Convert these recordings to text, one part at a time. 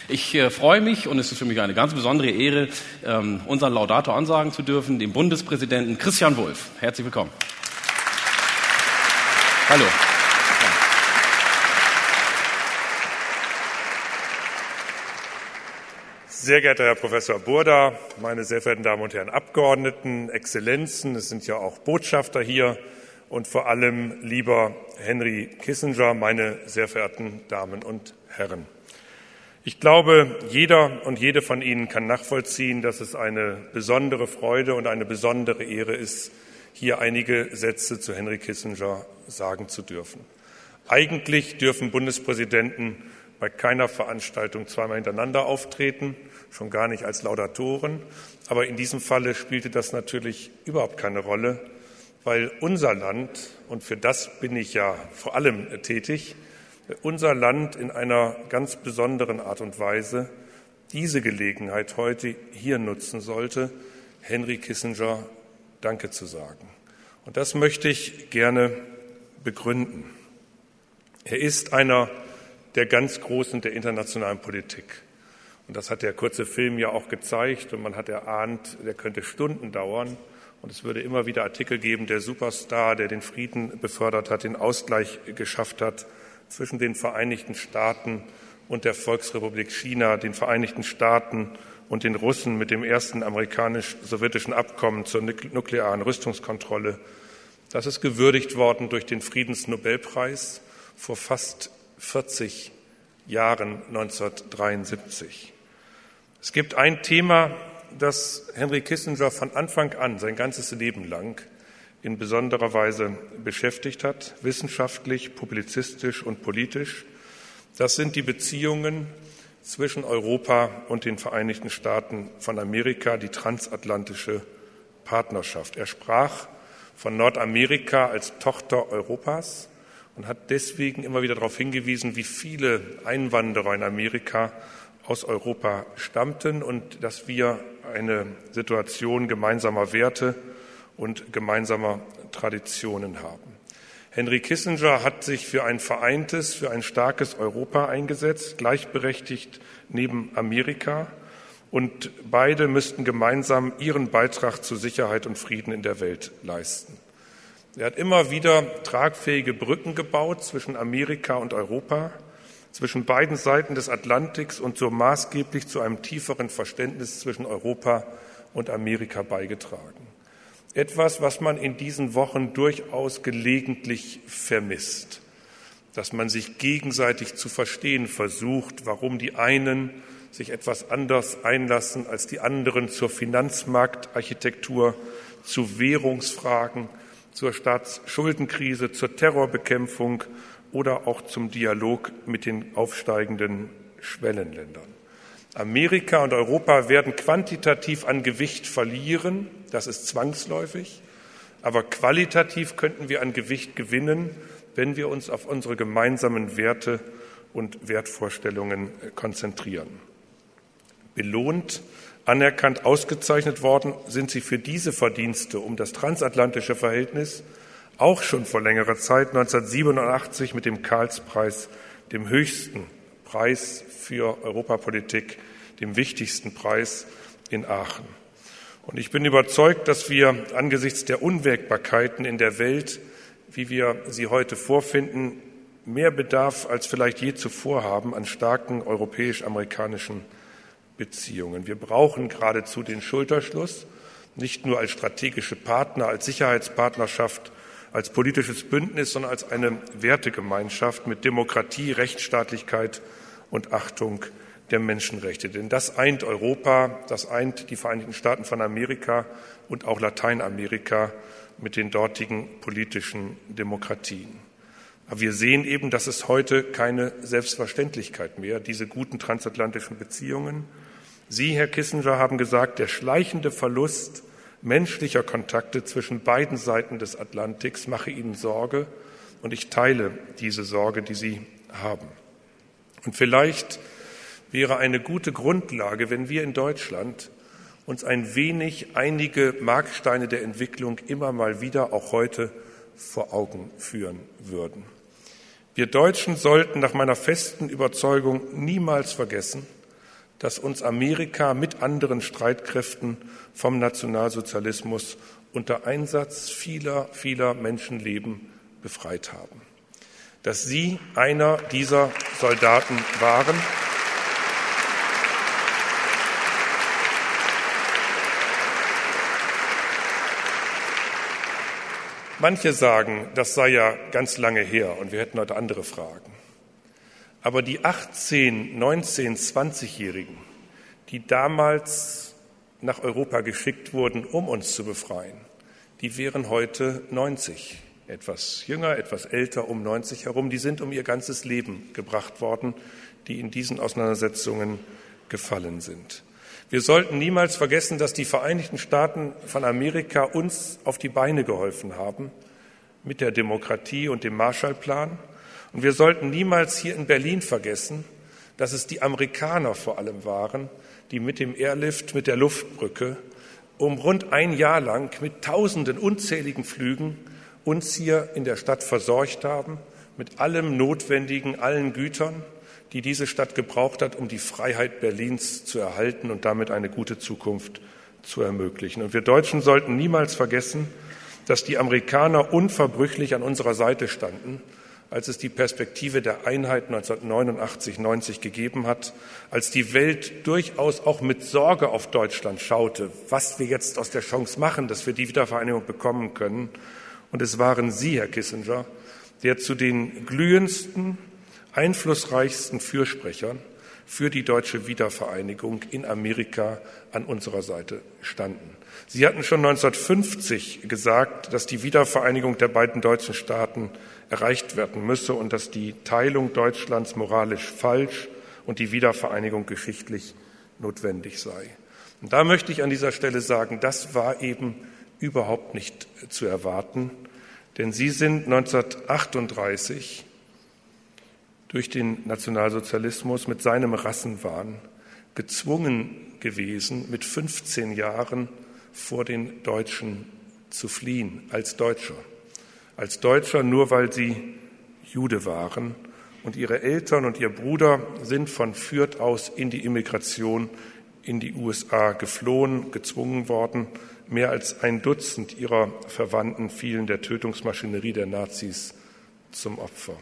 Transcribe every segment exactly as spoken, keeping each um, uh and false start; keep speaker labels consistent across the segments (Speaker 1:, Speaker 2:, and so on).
Speaker 1: Ich äh, freue mich und es ist für mich eine ganz besondere Ehre, ähm, unseren Laudator ansagen zu dürfen, dem Bundespräsidenten Christian Wulff. Herzlich willkommen. Hallo.
Speaker 2: Sehr geehrter Herr Professor Burda, meine sehr verehrten Damen und Herren Abgeordneten, Exzellenzen, es sind ja auch Botschafter hier und vor allem lieber Henry Kissinger, meine sehr verehrten Damen und Herren. Ich glaube, jeder und jede von Ihnen kann nachvollziehen, dass es eine besondere Freude und eine besondere Ehre ist, hier einige Sätze zu Henry Kissinger sagen zu dürfen. Eigentlich dürfen Bundespräsidenten bei keiner Veranstaltung zweimal hintereinander auftreten, schon gar nicht als Laudatoren. Aber in diesem Falle spielte das natürlich überhaupt keine Rolle, weil unser Land, und für das bin ich ja vor allem tätig, unser Land in einer ganz besonderen Art und Weise diese Gelegenheit heute hier nutzen sollte, Henry Kissinger Danke zu sagen. Und das möchte ich gerne begründen. Er ist einer der ganz Großen der internationalen Politik. Und das hat der kurze Film ja auch gezeigt. Und man hat erahnt, der könnte Stunden dauern. Und es würde immer wieder Artikel geben, der Superstar, der den Frieden befördert hat, den Ausgleich geschafft hat zwischen den Vereinigten Staaten und der Volksrepublik China, den Vereinigten Staaten und den Russen mit dem ersten amerikanisch-sowjetischen Abkommen zur nuklearen Rüstungskontrolle. Das ist gewürdigt worden durch den Friedensnobelpreis vor fast vierzig Jahren, neunzehnhundertdreiundsiebzig. Es gibt ein Thema, das Henry Kissinger von Anfang an, sein ganzes Leben lang, in besonderer Weise beschäftigt hat, wissenschaftlich, publizistisch und politisch. Das sind die Beziehungen zwischen Europa und den Vereinigten Staaten von Amerika, die transatlantische Partnerschaft. Er sprach von Nordamerika als Tochter Europas und hat deswegen immer wieder darauf hingewiesen, wie viele Einwanderer in Amerika aus Europa stammten und dass wir eine Situation gemeinsamer Werte und gemeinsamer Traditionen haben. Henry Kissinger hat sich für ein vereintes, für ein starkes Europa eingesetzt, gleichberechtigt neben Amerika, und beide müssten gemeinsam ihren Beitrag zu Sicherheit und Frieden in der Welt leisten. Er hat immer wieder tragfähige Brücken gebaut zwischen Amerika und Europa, zwischen beiden Seiten des Atlantiks und so maßgeblich zu einem tieferen Verständnis zwischen Europa und Amerika beigetragen. Etwas, was man in diesen Wochen durchaus gelegentlich vermisst, dass man sich gegenseitig zu verstehen versucht, warum die einen sich etwas anders einlassen als die anderen zur Finanzmarktarchitektur, zu Währungsfragen, zur Staatsschuldenkrise, zur Terrorbekämpfung oder auch zum Dialog mit den aufsteigenden Schwellenländern. Amerika und Europa werden quantitativ an Gewicht verlieren, das ist zwangsläufig, aber qualitativ könnten wir an Gewicht gewinnen, wenn wir uns auf unsere gemeinsamen Werte und Wertvorstellungen konzentrieren. Belohnt, anerkannt, ausgezeichnet worden sind sie für diese Verdienste um das transatlantische Verhältnis auch schon vor längerer Zeit, neunzehnhundertsiebenundachtzig mit dem Karlspreis, dem höchsten Preis für Europapolitik, dem wichtigsten Preis in Aachen. Und ich bin überzeugt, dass wir angesichts der Unwägbarkeiten in der Welt, wie wir sie heute vorfinden, mehr Bedarf als vielleicht je zuvor haben an starken europäisch-amerikanischen Beziehungen. Wir brauchen geradezu den Schulterschluss, nicht nur als strategische Partner, als Sicherheitspartnerschaft, als politisches Bündnis, sondern als eine Wertegemeinschaft mit Demokratie, Rechtsstaatlichkeit und Achtung der Menschenrechte. Denn das eint Europa, das eint die Vereinigten Staaten von Amerika und auch Lateinamerika mit den dortigen politischen Demokratien. Aber wir sehen eben, dass es heute keine Selbstverständlichkeit mehr, diese guten transatlantischen Beziehungen. Sie, Herr Kissinger, haben gesagt, der schleichende Verlust menschlicher Kontakte zwischen beiden Seiten des Atlantiks mache Ihnen Sorge, und ich teile diese Sorge, die Sie haben. Und vielleicht wäre eine gute Grundlage, wenn wir in Deutschland uns ein wenig einige Marksteine der Entwicklung immer mal wieder, auch heute, vor Augen führen würden. Wir Deutschen sollten nach meiner festen Überzeugung niemals vergessen, dass uns Amerika mit anderen Streitkräften vom Nationalsozialismus unter Einsatz vieler, vieler Menschenleben befreit haben. Dass Sie einer dieser Soldaten waren. Manche sagen, das sei ja ganz lange her und wir hätten heute andere Fragen. Aber die achtzehn-, neunzehn-, zwanzigjährigen, die damals nach Europa geschickt wurden, um uns zu befreien, die wären heute neunzig, etwas jünger, etwas älter, um neunzig herum. Die sind um ihr ganzes Leben gebracht worden, die in diesen Auseinandersetzungen gefallen sind. Wir sollten niemals vergessen, dass die Vereinigten Staaten von Amerika uns auf die Beine geholfen haben mit der Demokratie und dem Marshallplan. Und wir sollten niemals hier in Berlin vergessen, dass es die Amerikaner vor allem waren, die mit dem Airlift, mit der Luftbrücke, um rund ein Jahr lang mit tausenden unzähligen Flügen uns hier in der Stadt versorgt haben, mit allem Notwendigen, allen Gütern, die diese Stadt gebraucht hat, um die Freiheit Berlins zu erhalten und damit eine gute Zukunft zu ermöglichen. Und wir Deutschen sollten niemals vergessen, dass die Amerikaner unverbrüchlich an unserer Seite standen, als es die Perspektive der Einheit neunzehnhundertneunundachtzig neunzig gegeben hat, als die Welt durchaus auch mit Sorge auf Deutschland schaute, was wir jetzt aus der Chance machen, dass wir die Wiedervereinigung bekommen können. Und es waren Sie, Herr Kissinger, der zu den glühendsten, einflussreichsten Fürsprechern für die deutsche Wiedervereinigung in Amerika an unserer Seite standen. Sie hatten schon neunzehnhundertfünfzig gesagt, dass die Wiedervereinigung der beiden deutschen Staaten erreicht werden müsse und dass die Teilung Deutschlands moralisch falsch und die Wiedervereinigung geschichtlich notwendig sei. Und da möchte ich an dieser Stelle sagen, das war eben überhaupt nicht zu erwarten, denn Sie sind neunzehnhundertachtunddreißig durch den Nationalsozialismus mit seinem Rassenwahn gezwungen gewesen, mit fünfzehn Jahren vor den Deutschen zu fliehen, als Deutscher. Als Deutscher nur, weil sie Jude waren. Und ihre Eltern und ihr Bruder sind von Fürth aus in die Immigration in die U S A geflohen, gezwungen worden. Mehr als ein Dutzend ihrer Verwandten fielen der Tötungsmaschinerie der Nazis zum Opfer.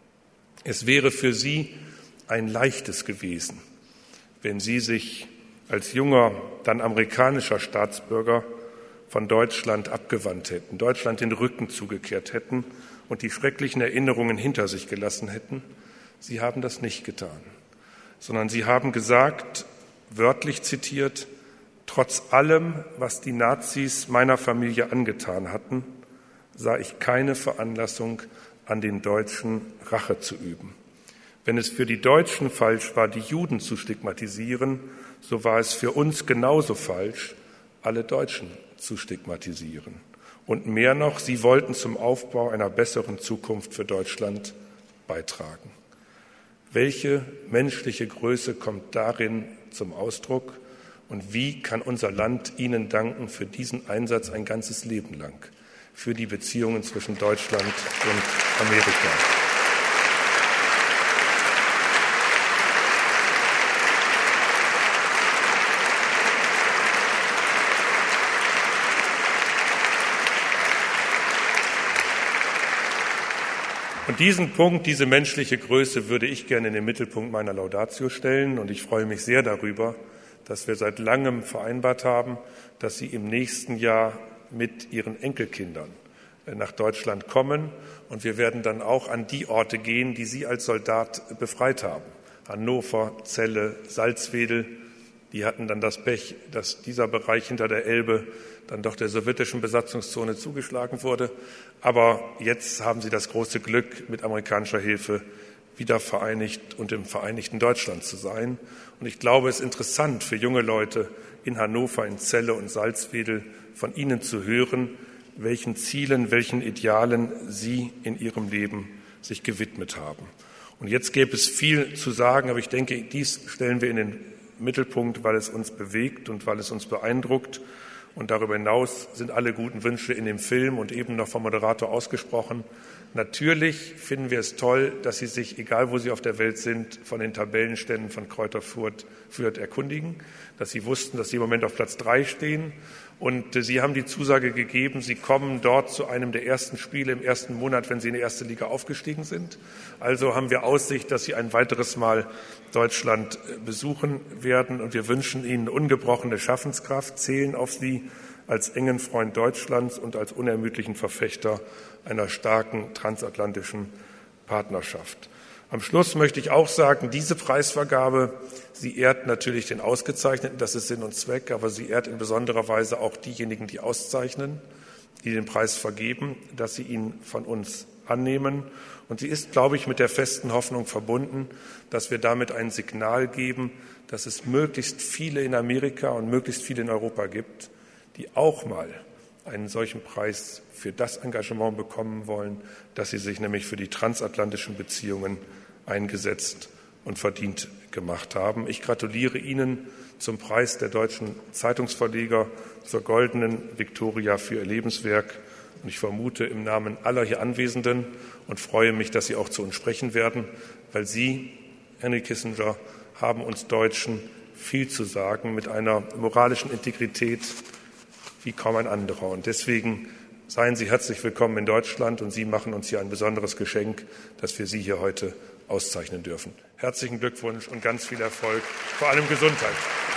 Speaker 2: Es wäre für sie ein leichtes gewesen, wenn sie sich als junger, dann amerikanischer Staatsbürger von Deutschland abgewandt hätten, Deutschland den Rücken zugekehrt hätten und die schrecklichen Erinnerungen hinter sich gelassen hätten. Sie haben das nicht getan, sondern sie haben gesagt, wörtlich zitiert, trotz allem, was die Nazis meiner Familie angetan hatten, sah ich keine Veranlassung, an den Deutschen Rache zu üben. Wenn es für die Deutschen falsch war, die Juden zu stigmatisieren, so war es für uns genauso falsch, alle Deutschen zu stigmatisieren. Und mehr noch, sie wollten zum Aufbau einer besseren Zukunft für Deutschland beitragen. Welche menschliche Größe kommt darin zum Ausdruck? Und wie kann unser Land Ihnen danken für diesen Einsatz ein ganzes Leben lang, für die Beziehungen zwischen Deutschland und Amerika? Und diesen Punkt, diese menschliche Größe würde ich gerne in den Mittelpunkt meiner Laudatio stellen. Und ich freue mich sehr darüber, dass wir seit langem vereinbart haben, dass Sie im nächsten Jahr mit Ihren Enkelkindern nach Deutschland kommen. Und wir werden dann auch an die Orte gehen, die Sie als Soldat befreit haben. Hannover, Celle, Salzwedel. Die hatten dann das Pech, dass dieser Bereich hinter der Elbe dann doch der sowjetischen Besatzungszone zugeschlagen wurde. Aber jetzt haben sie das große Glück, mit amerikanischer Hilfe wieder vereinigt und im vereinigten Deutschland zu sein. Und ich glaube, es ist interessant für junge Leute in Hannover, in Celle und Salzwedel von Ihnen zu hören, welchen Zielen, welchen Idealen Sie in Ihrem Leben sich gewidmet haben. Und jetzt gäbe es viel zu sagen, aber ich denke, dies stellen wir in den Mittelpunkt, weil es uns bewegt und weil es uns beeindruckt. Und darüber hinaus sind alle guten Wünsche in dem Film und eben noch vom Moderator ausgesprochen. Natürlich finden wir es toll, dass Sie sich, egal wo Sie auf der Welt sind, von den Tabellenständen von Greuther Fürth, Fürth erkundigen, dass Sie wussten, dass Sie im Moment auf Platz drei stehen. Und Sie haben die Zusage gegeben, Sie kommen dort zu einem der ersten Spiele im ersten Monat, wenn Sie in die erste Liga aufgestiegen sind. Also haben wir Aussicht, dass Sie ein weiteres Mal Deutschland besuchen werden. Und wir wünschen Ihnen ungebrochene Schaffenskraft, zählen auf Sie als engen Freund Deutschlands und als unermüdlichen Verfechter einer starken transatlantischen Partnerschaft. Am Schluss möchte ich auch sagen, diese Preisvergabe, sie ehrt natürlich den Ausgezeichneten, das ist Sinn und Zweck, aber sie ehrt in besonderer Weise auch diejenigen, die auszeichnen, die den Preis vergeben, dass sie ihn von uns annehmen. Und sie ist, glaube ich, mit der festen Hoffnung verbunden, dass wir damit ein Signal geben, dass es möglichst viele in Amerika und möglichst viele in Europa gibt, die auch mal einen solchen Preis für das Engagement bekommen wollen, dass sie sich nämlich für die transatlantischen Beziehungen eingesetzt und verdient gemacht haben. Ich gratuliere Ihnen zum Preis der deutschen Zeitungsverleger, zur goldenen Viktoria für Ihr Lebenswerk. Und ich vermute im Namen aller hier Anwesenden und freue mich, dass Sie auch zu uns sprechen werden, weil Sie, Henry Kissinger, haben uns Deutschen viel zu sagen mit einer moralischen Integrität wie kaum ein anderer. Und deswegen seien Sie herzlich willkommen in Deutschland und Sie machen uns hier ein besonderes Geschenk, dass wir Sie hier heute auszeichnen dürfen. Herzlichen Glückwunsch und ganz viel Erfolg, vor allem Gesundheit.